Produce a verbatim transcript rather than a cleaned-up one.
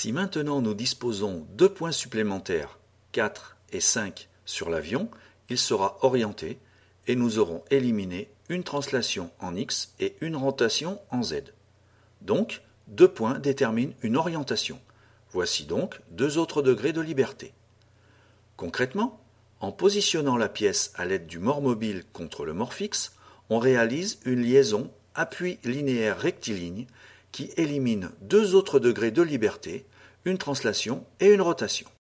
Si maintenant nous disposons deux points supplémentaires, quatre et cinq, sur l'avion, il sera orienté et nous aurons éliminé une translation en X et une rotation en Z. Donc, deux points déterminent une orientation. Voici donc deux autres degrés de liberté. Concrètement, en positionnant la pièce à l'aide du mort mobile contre le mort fixe, on réalise une liaison appui linéaire rectiligne qui élimine deux autres degrés de liberté, une translation et une rotation.